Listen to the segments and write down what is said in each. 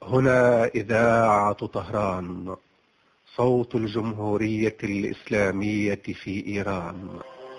هنا إذاعة طهران، صوت الجمهورية الإسلامية في إيران.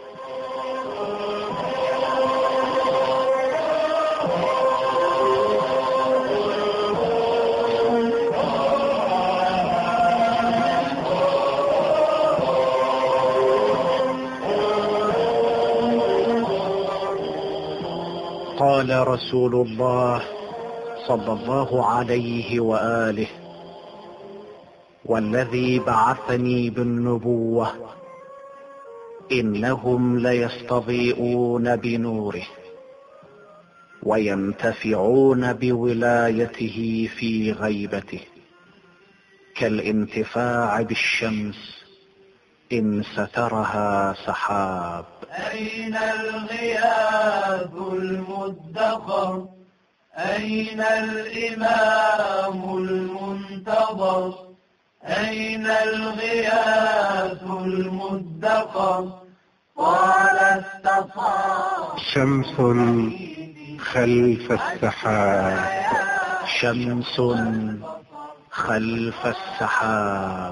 قال رسول الله صلى الله عليه وآله: والذي بعثني بالنبوة إنهم ليستضيئون بنوره وينتفعون بولايته في غيبته كالانتفاع بالشمس إن سترها سحاب. أين الغياث المدخر؟ أين الإمام المنتظر؟ أين الغياث المدخر؟ قال استصاب شمس خلف السحاب. شمس خلف السحاب.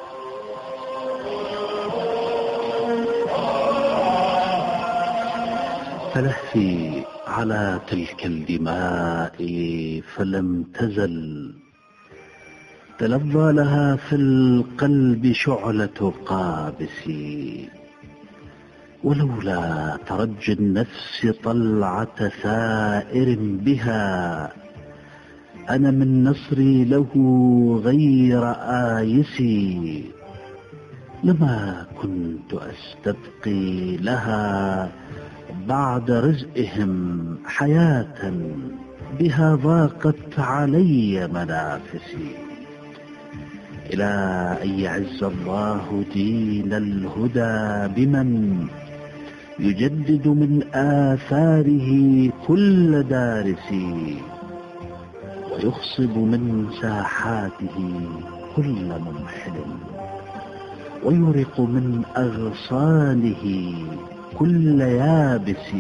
فلهفي على تلك الدماء فلم تزل تلظى لها في القلب شعلة قابس، ولولا ترجي النفس طلعة ثائر بها أنا من نصري له غير آيسي، لما كنت أستبقي لها بعد رزقهم حياة بها ضاقت علي منافسي، إلى أن يعز الله دين الهدى بمن يجدد من آثاره كل دارس، ويخصب من ساحاته كل ممحل، ويرق من أغصانه كل يابس،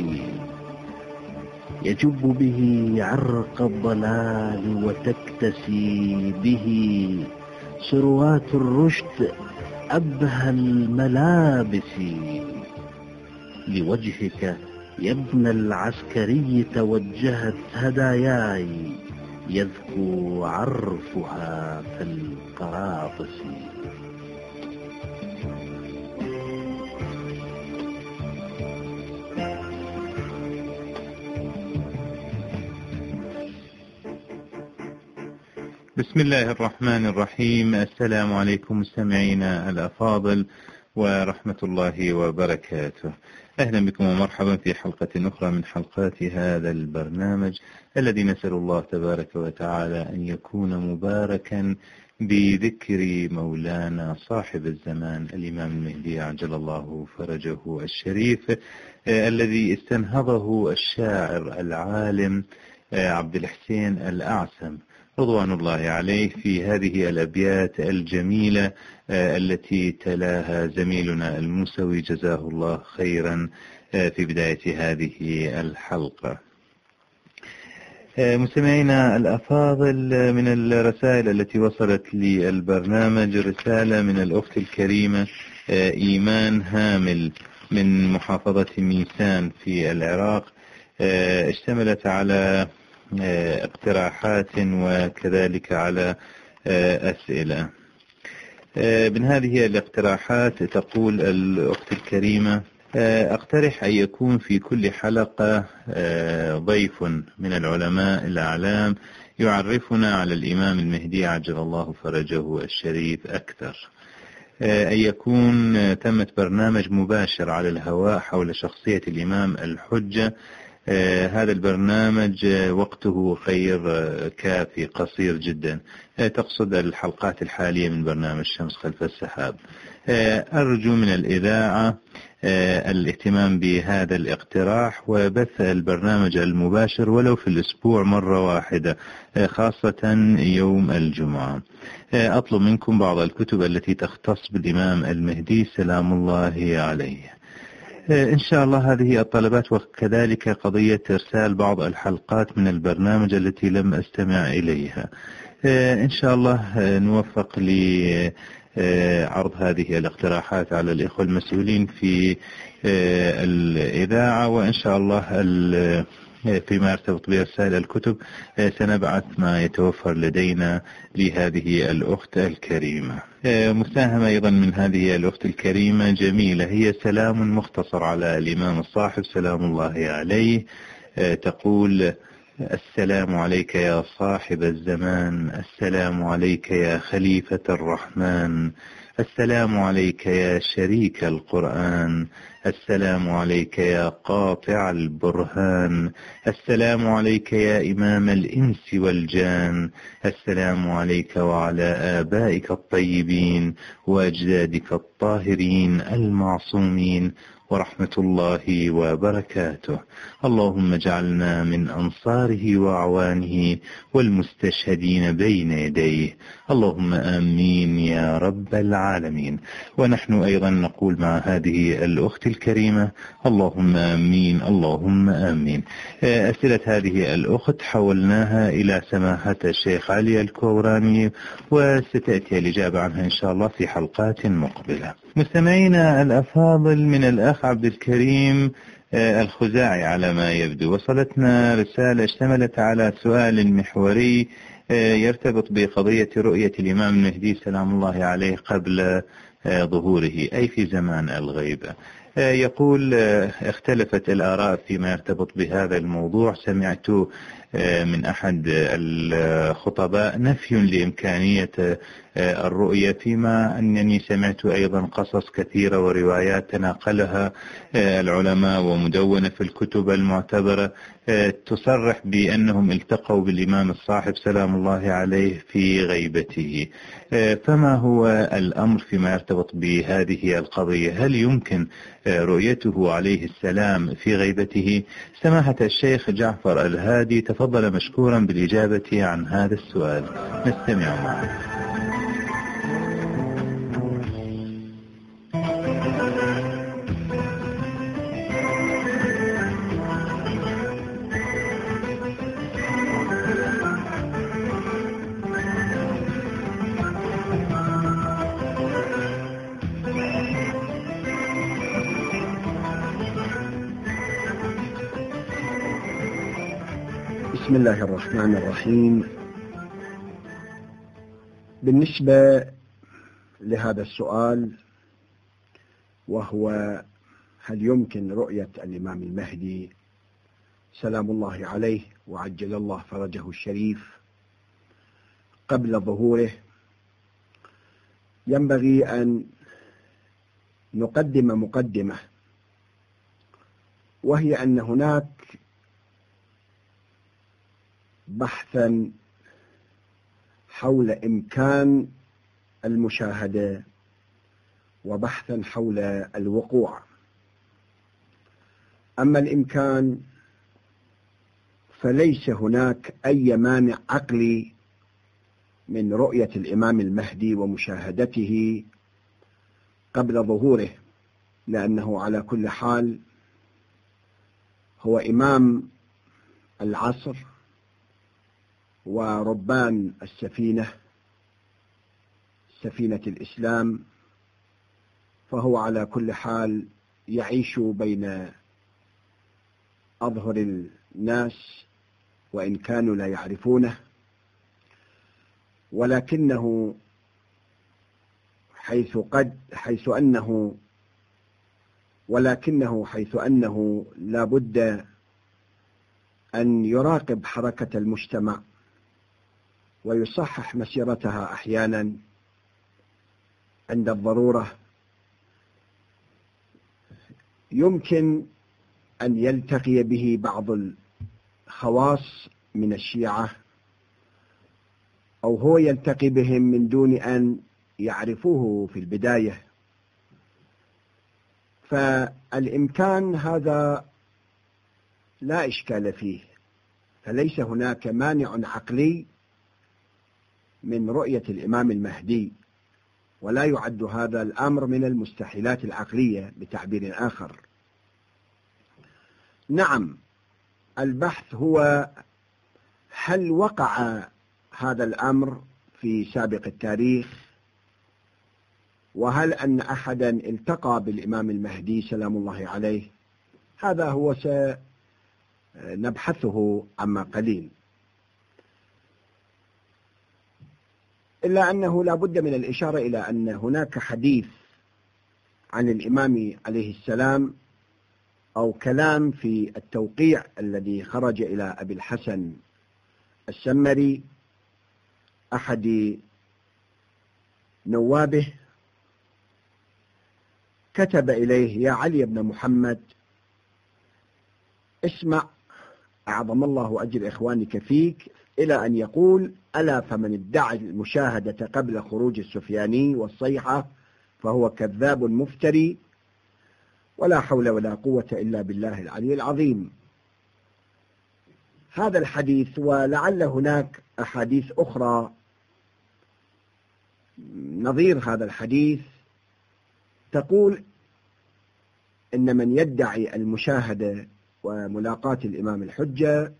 يجب به عرق الضلال وتكتسي به صروات الرشد أبهى الملابس. لوجهك يا ابن العسكري توجهت هداياي يذكو عرفها في القراطس. بسم الله الرحمن الرحيم. السلام عليكم مستمعينا الأفاضل ورحمة الله وبركاته. أهلا بكم ومرحبا في حلقة أخرى من حلقات هذا البرنامج الذي نسأل الله تبارك وتعالى أن يكون مباركا بذكر مولانا صاحب الزمان الإمام المهدي عجل الله فرجه الشريف، الذي استنهضه الشاعر العالم عبد الحسين الأعسم رضوان الله عليه في هذه الأبيات الجميلة التي تلاها زميلنا الموسوي جزاه الله خيرا في بداية هذه الحلقة. مستمعينا الأفاضل، من الرسائل التي وصلت للبرنامج رسالة من الأخت الكريمة إيمان هامل من محافظة ميسان في العراق، اشتملت على اقتراحات وكذلك على أسئلة. من هذه الاقتراحات تقول الأخت الكريمة: أقترح أن يكون في كل حلقة ضيف من العلماء الأعلام يعرفنا على الإمام المهدي عجل الله فرجه الشريف أكثر، أن يكون تمت برنامج مباشر على الهواء حول شخصية الإمام الحجة. هذا البرنامج وقته غير كافي، قصير جدا. تقصد الحلقات الحالية من برنامج شمس خلف السحاب. أرجو من الإذاعة الاهتمام بهذا الاقتراح وبث البرنامج المباشر ولو في الأسبوع مرة واحدة، خاصة يوم الجمعة. أطلب منكم بعض الكتب التي تختص بالإمام المهدي سلام الله عليه. إن شاء الله هذه الطلبات، وكذلك قضية إرسال بعض الحلقات من البرنامج التي لم أستمع إليها. إن شاء الله نوفق لعرض هذه الاقتراحات على الإخوة المسؤولين في الإذاعة، وإن شاء الله فيما يرتبط برسائل الكتب سنبعث ما يتوفر لدينا لهذه الأخت الكريمة. مساهمة أيضا من هذه الأخت الكريمة جميلة، هي سلام مختصر على الإمام الصاحب سلام الله عليه. تقول: السلام عليك يا صاحب الزمان، السلام عليك يا خليفة الرحمن، السلام عليك يا شريك القرآن، السلام عليك يا قاطع البرهان، السلام عليك يا إمام الإنس والجان، السلام عليك وعلى آبائك الطيبين وأجدادك الطاهرين المعصومين ورحمة الله وبركاته. اللهم اجعلنا من أنصاره وأعوانه والمستشهدين بين يديه، اللهم آمين يا رب العالمين. ونحن أيضا نقول مع هذه الأخت الكريمة: اللهم آمين اللهم آمين. أسئلة هذه الأخت حولناها إلى سماحة الشيخ علي الكوراني، وستأتي الإجابة عنها إن شاء الله في حلقات مقبلة. مستمعينا الأفاضل، من الأخ عبد الكريم الخزاعي على ما يبدو وصلتنا رسالة اشتملت على سؤال محوري يرتبط بقضية رؤية الإمام المهدي سلام الله عليه قبل ظهوره، أي في زمان الغيبة. يقول: اختلفت الآراء فيما يرتبط بهذا الموضوع. سمعت من أحد الخطباء نفي لإمكانية الرؤية، فيما أنني سمعت أيضا قصص كثيرة وروايات تناقلها العلماء ومدونة في الكتب المعتبرة تصرح بأنهم التقوا بالإمام الصاحب سلام الله عليه في غيبته. فما هو الأمر فيما يرتبط بهذه القضية؟ هل يمكن رؤيته عليه السلام في غيبته؟ سماحة الشيخ جعفر الهادي تفضل مشكورا بالإجابة عن هذا السؤال، نستمع معه. بسم الله الرحمن الرحيم. بالنسبة لهذا السؤال، وهو هل يمكن رؤية الإمام المهدي سلام الله عليه وعجل الله فرجه الشريف قبل ظهوره، ينبغي أن نقدم مقدمة، وهي أن هناك بحثا حول إمكان المشاهدة وبحثا حول الوقوع. أما الإمكان فليس هناك أي مانع عقلي من رؤية الإمام المهدي ومشاهدته قبل ظهوره، لأنه على كل حال هو إمام العصر وربان السفينة، سفينة الإسلام، فهو على كل حال يعيش بين أظهر الناس وإن كانوا لا يعرفونه، ولكنه حيث أنه لا بد أن يراقب حركة المجتمع ويصحح مسيرتها أحيانا عند الضرورة، يمكن أن يلتقي به بعض الخواص من الشيعة، أو هو يلتقي بهم من دون أن يعرفوه في البداية. فالإمكان هذا لا إشكال فيه، فليس هناك مانع عقلي من رؤية الإمام المهدي، ولا يعد هذا الأمر من المستحيلات العقلية بتعبير آخر. نعم، البحث هو هل وقع هذا الأمر في سابق التاريخ؟ وهل أن أحدا التقى بالإمام المهدي سلام الله عليه؟ هذا هو سنبحثه عما قليل، إلا أنه لا بد من الإشارة إلى أن هناك حديث عن الإمام عليه السلام أو كلام في التوقيع الذي خرج إلى أبي الحسن السمري أحد نوابه، كتب إليه: يا علي بن محمد، اسمع أعظم الله أجر إخوانك فيك، إلى أن يقول: ألا فمن ادعى المشاهدة قبل خروج السفياني والصيحة فهو كذاب مفتري، ولا حول ولا قوة إلا بالله العلي العظيم. هذا الحديث، ولعل هناك أحاديث أخرى نظير هذا الحديث، تقول إن من يدعي المشاهدة وملاقاة الإمام الحجة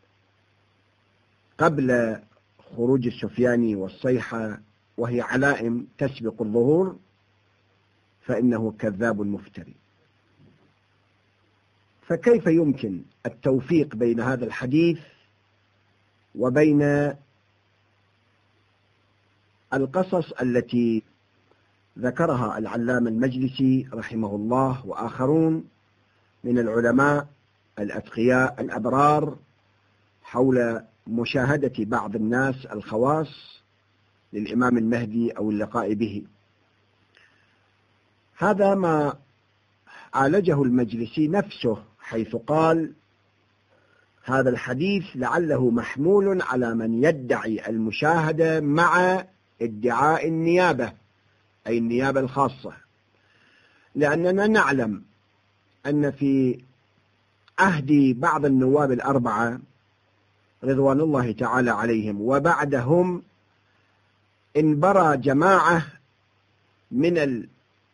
قبل خروج السفياني والصيحة وهي علائم تسبق الظهور فإنه كذاب مفتري. فكيف يمكن التوفيق بين هذا الحديث وبين القصص التي ذكرها العلامة المجلسي رحمه الله وآخرون من العلماء الأتقياء الأبرار حول مشاهدة بعض الناس الخواص للإمام المهدي أو اللقاء به؟ هذا ما عالجه المجلسي نفسه، حيث قال: هذا الحديث لعله محمول على من يدعي المشاهدة مع ادعاء النيابة، أي النيابة الخاصة، لأننا نعلم أن في عهد بعض النواب الأربعة رضوان الله تعالى عليهم وبعدهم انبرى جماعة من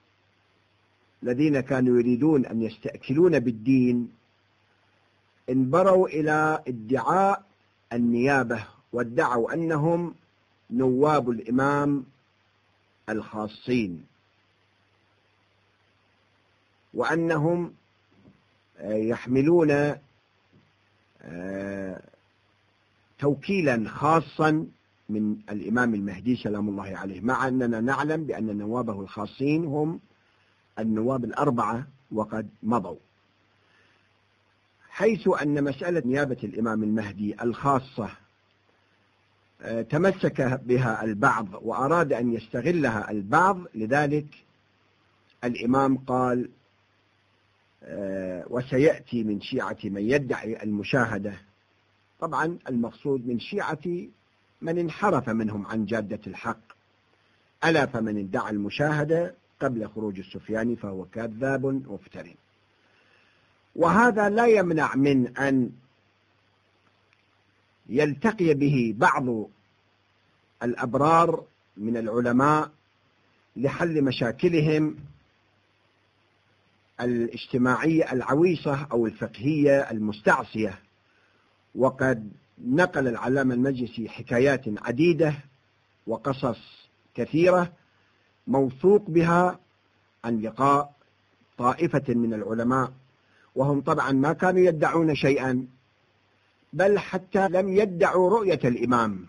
الذين كانوا يريدون أن يستأكلون بالدين، انبروا إلى ادعاء النيابة وادعوا أنهم نواب الإمام الخاصين، وأنهم يحملون توكيلا خاصا من الإمام المهدي سلام الله عليه، مع أننا نعلم بأن نوابه الخاصين هم النواب الأربعة وقد مضوا، حيث أن مسألة نيابة الإمام المهدي الخاصة تمسك بها البعض وأراد أن يستغلها البعض. لذلك الإمام قال: وسيأتي من شيعة من يدعي المشاهدة. طبعا المقصود من شيعة من انحرف منهم عن جادة الحق. ألا فمن ادعى المشاهدة قبل خروج السفياني فهو كذاب مفتري. وهذا لا يمنع من أن يلتقي به بعض الأبرار من العلماء لحل مشاكلهم الاجتماعية العويصة أو الفقهية المستعصية. وقد نقل العلامة المجلسي حكايات عديدة وقصص كثيرة موثوق بها عن لقاء طائفة من العلماء، وهم طبعا ما كانوا يدعون شيئا، بل حتى لم يدعوا رؤية الإمام،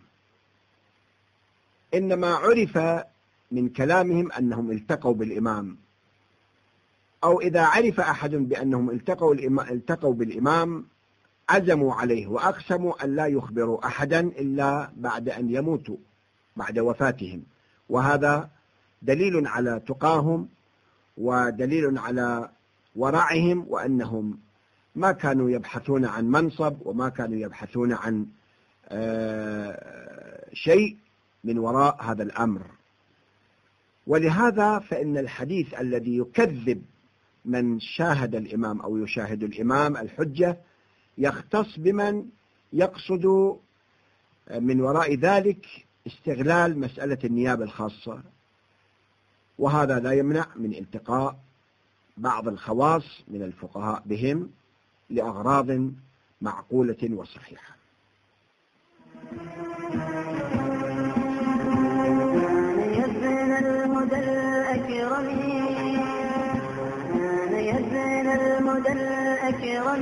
إنما عرف من كلامهم أنهم التقوا بالإمام، أو إذا عرف أحد بأنهم التقوا بالإمام عزموا عليه وأقسموا أن لا يخبروا أحدا إلا بعد أن يموتوا، بعد وفاتهم. وهذا دليل على تقاهم ودليل على ورعهم، وأنهم ما كانوا يبحثون عن منصب وما كانوا يبحثون عن شيء من وراء هذا الأمر. ولهذا فإن الحديث الذي يكذب من شاهد الإمام أو يشاهد الإمام الحجة يختص بمن يقصد من وراء ذلك استغلال مسألة النيابة الخاصة، وهذا لا يمنع من التقاء بعض الخواص من الفقهاء بهم لأغراض معقولة وصحيحة. الأكرم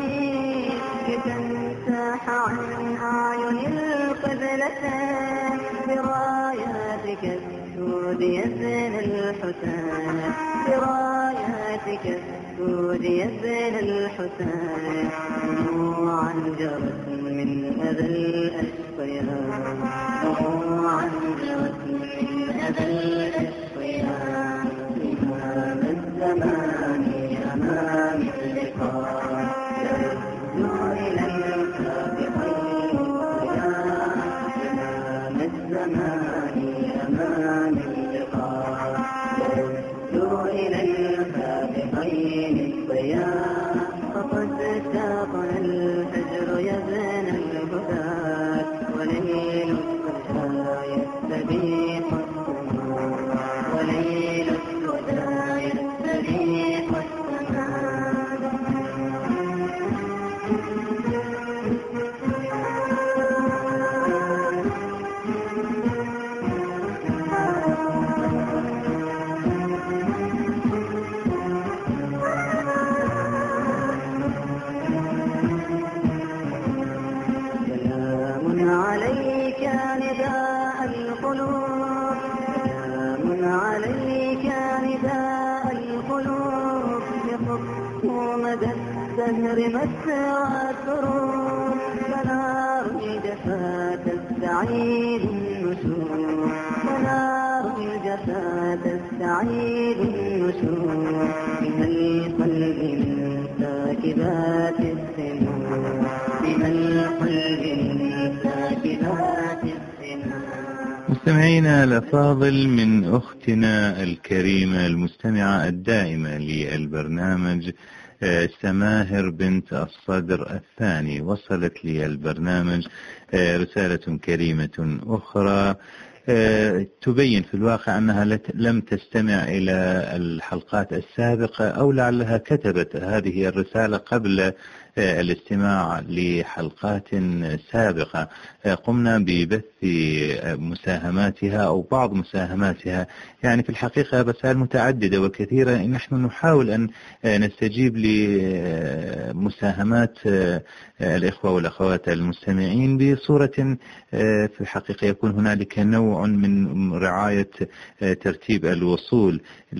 لتمسح عن أعين القبلتين براياتك السود يا ابن الحسين براياتك السود يا ابن الحسين دموعا جرت من أذى الأشقياء دموعا جرت من أذى الأشقياء إمام الزمان أمام اللقاء يرجو إلى الكافرين إمام الزمان أمام اللقاء يرجو إلى الكافرين الضياء فقد ساقنا الفجر يا ابن الهدى وليل السجى يستبيح السماء وليل السجى يستبيح السماء سلام عليك نداء القلوب سلام عليك نداء القلوب يخط مدى الدهر مسرى السرور فنار الجفا تستعيد النشور فنار الجفا تستعيد النشور من القلب من ساكبات السنور من القلب من ساكبات السنور. مستمعينا الأفاضل، من أختنا الكريمة المستمعة الدائمة للبرنامج سماهر بنت الصدر الثاني، وصلت لي البرنامج رسالة كريمة أخرى تبين في الواقع أنها لم تستمع إلى الحلقات السابقة، أو لعلها كتبت هذه الرسالة قبل الاستماع لحلقات سابقة قمنا ببث مساهماتها أو بعض مساهماتها. يعني في الحقيقة رسائل متعددة وكثيرة، نحن نحاول أن نستجيب لمساهمات الإخوة والأخوات المستمعين بصورة في الحقيقة يكون هنالك نوع من رعاية ترتيب الوصول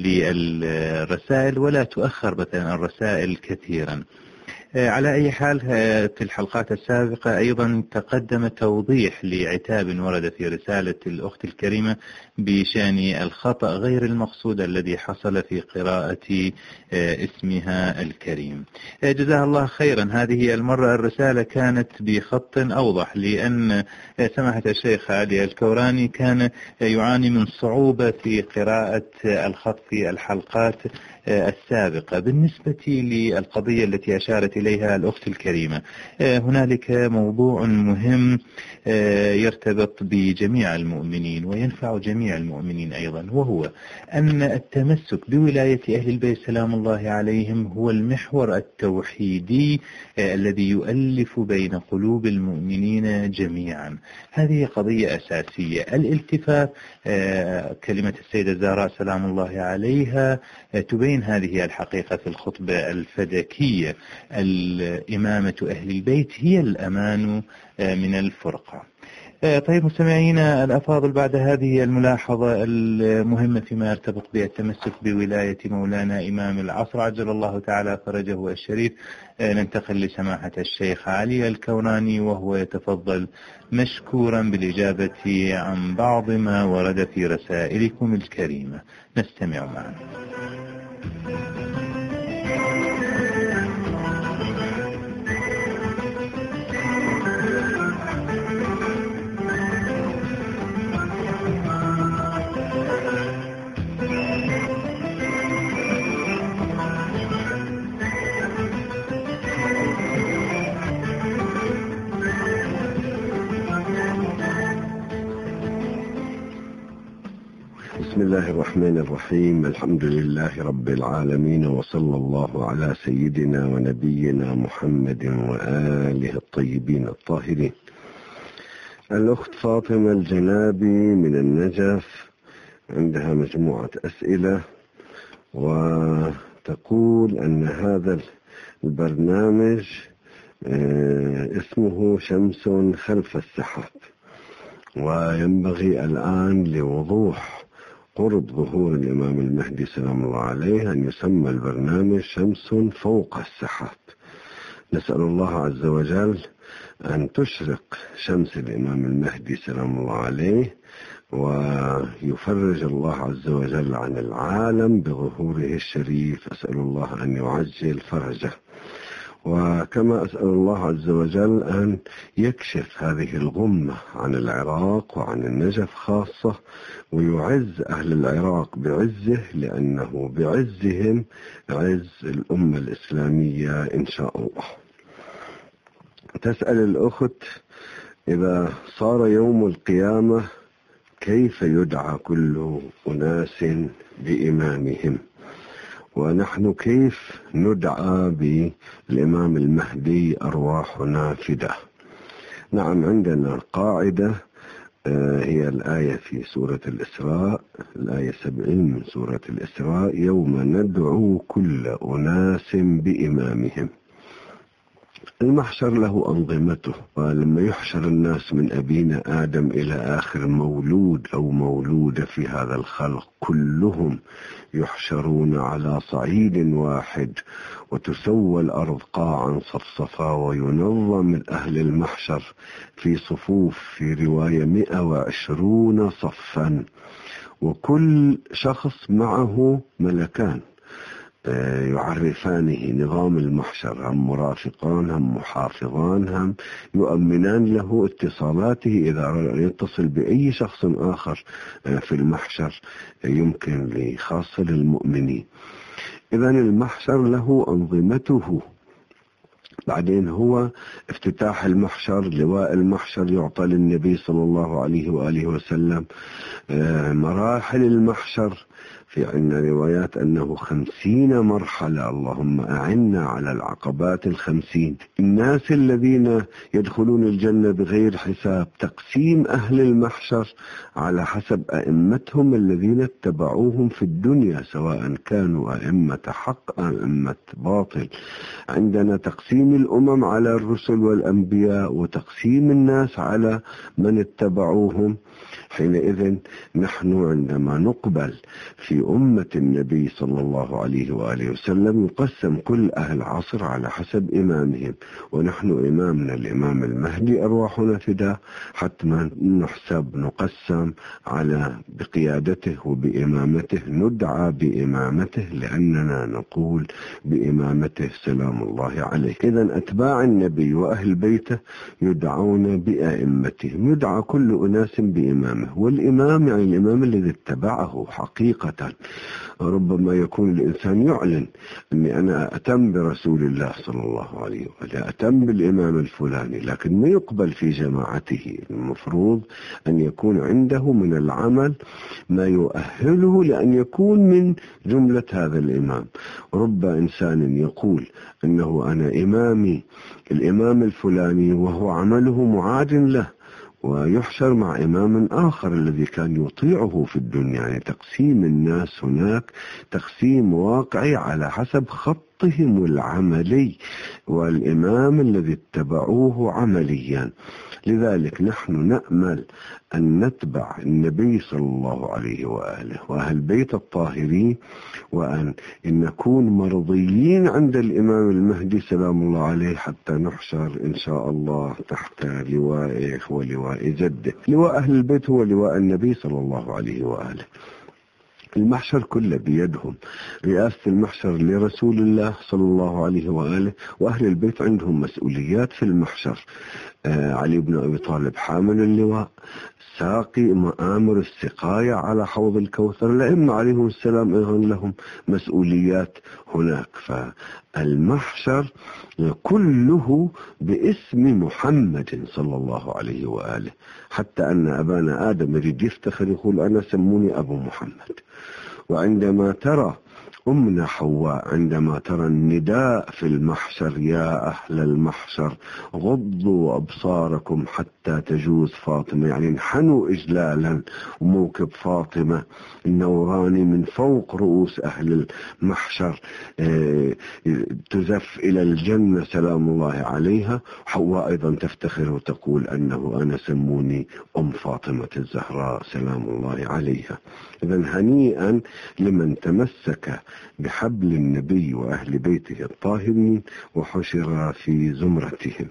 للرسائل ولا تؤخر مثلا الرسائل كثيرا. على أي حال، في الحلقات السابقة أيضا تقدم توضيح لعتاب ورد في رسالة الأخت الكريمة بشأن الخطأ غير المقصود الذي حصل في قراءة اسمها الكريم. جزاها الله خيرا. هذه المرة الرسالة كانت بخط أوضح، لأن سماحة الشيخ علي الكوراني كان يعاني من صعوبة في قراءة الخط في الحلقات السابقة. بالنسبة للقضية التي أشارت إليها الأخت الكريمة، هنالك موضوع مهم يرتبط بجميع المؤمنين وينفع جميع المؤمنين أيضا، وهو أن التمسك بولاية أهل البيت سلام الله عليهم هو المحور التوحيدي الذي يؤلف بين قلوب المؤمنين جميعا. هذه قضية أساسية. الالتفاف، كلمة السيدة الزهراء سلام الله عليها تبين هذه الحقيقة في الخطبة الفدكية. الإمامة أهل البيت هي الأمان من الفرقة. طيب مستمعينا الأفاضل، بعد هذه الملاحظة المهمة فيما يرتبط بالتمسك بولاية مولانا إمام العصر عجل الله تعالى فرجه الشريف، ننتقل لسماحة الشيخ علي الكوراني، وهو يتفضل مشكورا بالإجابة عن بعض ما ورد في رسائلكم الكريمة. نستمع معا. بسم الله الرحمن الرحيم. الحمد لله رب العالمين، وصلى الله على سيدنا ونبينا محمد وآله الطيبين الطاهرين. الأخت فاطمة الجنابي من النجف عندها مجموعة أسئلة، وتقول أن هذا البرنامج اسمه شمس خلف السحاب، وينبغي الآن لوضوح قرب ظهور الإمام المهدي سلام الله عليه أن يسمى البرنامج شمس فوق السحاب. نسأل الله عز وجل أن تشرق شمس الإمام المهدي سلام الله عليه، ويفرج الله عز وجل عن العالم بظهوره الشريف. أسأل الله أن يعجل فرجه، وكما أسأل الله عز وجل أن يكشف هذه الغمة عن العراق وعن النجف خاصة، ويعز أهل العراق بعزه، لأنه بعزهم عز الأمة الإسلامية إن شاء الله. تسأل الأخت: إذا صار يوم القيامة كيف يدعى كل أناس بإمامهم؟ ونحن كيف ندعى بالإمام المهدي أرواحنا فداه؟ نعم، عندنا قاعدة هي الآية في سورة الإسراء، الآية 70 من سورة الإسراء: يوم ندعو كل أناس بإمامهم. المحشر له أنظمته، ولما يحشر الناس من أبينا آدم إلى آخر مولود أو مولودة في هذا الخلق، كلهم يحشرون على صعيد واحد، وتسوى الأرض قاعا صفصفا، وينظم أهل المحشر في صفوف، في رواية 120 صفا، وكل شخص معه ملكان يعرفانه نظام المحشر، هم مرافقان، هم محافظان، هم يؤمنان له اتصالاته إذا يتصل بأي شخص آخر في المحشر، يمكن خاصة للمؤمنين. إذن المحشر له أنظمته. بعدين هو افتتاح المحشر، لواء المحشر يعطى للنبي صلى الله عليه وآله وسلم. مراحل المحشر، في عندنا روايات أنه 50 مرحلة، اللهم أعنا على العقبات 50. الناس الذين يدخلون الجنة بغير حساب، تقسيم أهل المحشر على حسب أئمتهم الذين اتبعوهم في الدنيا، سواء كانوا أئمة حق أو أئمة باطل. عندنا تقسيم الأمم على الرسل والأنبياء، وتقسيم الناس على من اتبعوهم. حينئذ نحن عندما نقبل في أمة النبي صلى الله عليه وآله وسلم، يقسم كل أهل عصر على حسب إمامهم، ونحن إمامنا الإمام المهدي أرواحنا فداه، حتما نحسب نقسم على بقيادته وبإمامته، ندعى بإمامته لأننا نقول بإمامته سلام الله عليه. إذن أتباع النبي وأهل بيته يدعون بأئمتهم، يدعى كل أناس بإمامه. والإمام يعني الإمام الذي اتبعه حقيقة. ربما يكون الإنسان يعلن أني أنا أتم برسول الله صلى الله عليه وآله، أتم بالإمام الفلاني، لكن ما يقبل في جماعته. المفروض أن يكون عنده من العمل ما يؤهله لأن يكون من جملة هذا الإمام. رب إنسان يقول أنه أنا إمامي الإمام الفلاني وهو عمله معاد له، ويحشر مع إمام آخر الذي كان يطيعه في الدنيا. يعني تقسيم الناس هناك تقسيم واقعي على حسب خطهم العملي، والإمام الذي اتبعوه عمليا. لذلك نحن نأمل أن نتبع النبي صلى الله عليه وآله وأهل بيت الطاهرين، وأن نكون مرضيين عند الإمام المهدي سلام الله عليه، حتى نحشر إن شاء الله تحت لوائه ولواء جده. لواء أهل البيت هو لواء النبي صلى الله عليه وآله. المحشر كله بيدهم، رئاسة المحشر لرسول الله صلى الله عليه وآله، وأهل البيت عندهم مسؤوليات في المحشر. علي بن أبي طالب حامل اللواء، ساقي مآمر السقاية على حوض الكوثر. الأئمة عليهم السلام أيضا لهم مسؤوليات هناك. فالمحشر كله باسم محمد صلى الله عليه وآله، حتى أن أبانا آدم يريد يفتخر يقول أنا سموني أبو محمد. وعندما ترى أمنا حواء عندما ترى النداء في المحشر: يا أهل المحشر غضوا أبصاركم حتى تجوز فاطمة، يعني انحنوا إجلالا، وموكب فاطمة النوراني من فوق رؤوس أهل المحشر تزف إلى الجنة سلام الله عليها. حواء أيضا تفتخر وتقول أنه أنا سموني أم فاطمة الزهراء سلام الله عليها. إذن هنيئا لمن تمسك بحبل النبي وأهل بيته الطاهرين وحشر في زمرتهم.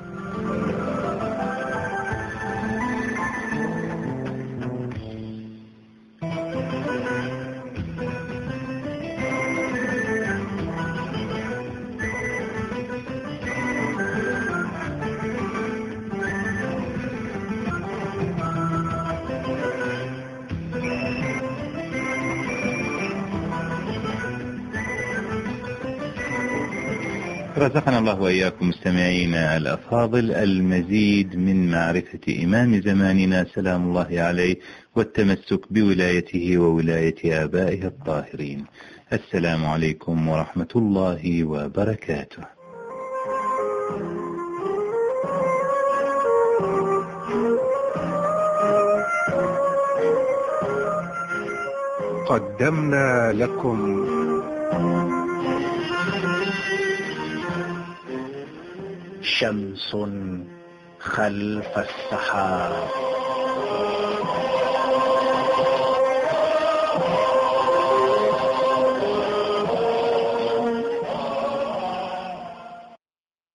رزقنا الله وإياكم مستمعينا الأفاضل المزيد من معرفة إمام زماننا سلام الله عليه والتمسك بولايته وولاية آبائه الطاهرين. السلام عليكم ورحمة الله وبركاته. قدمنا لكم شمس خلف السحاب.